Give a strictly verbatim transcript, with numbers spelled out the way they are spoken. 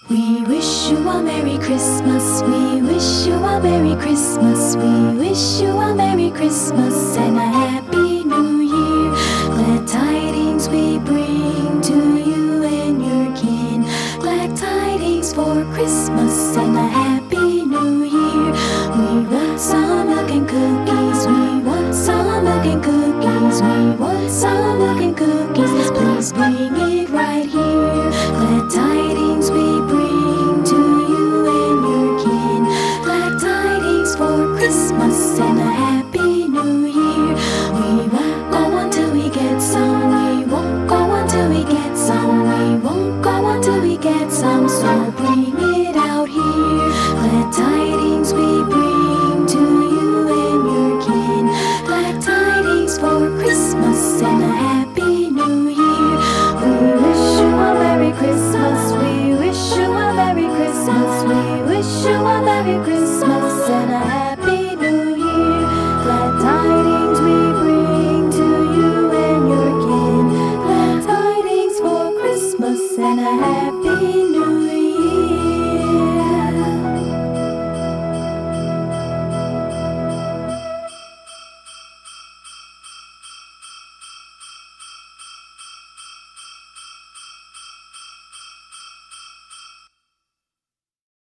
We wish you a Merry Christmas. We wish you a Merry Christmas. We wish you a Merry Christmas and a Happy New Year. Glad tidings we bring to you and your kin. Glad tidings for Christmas and a Happy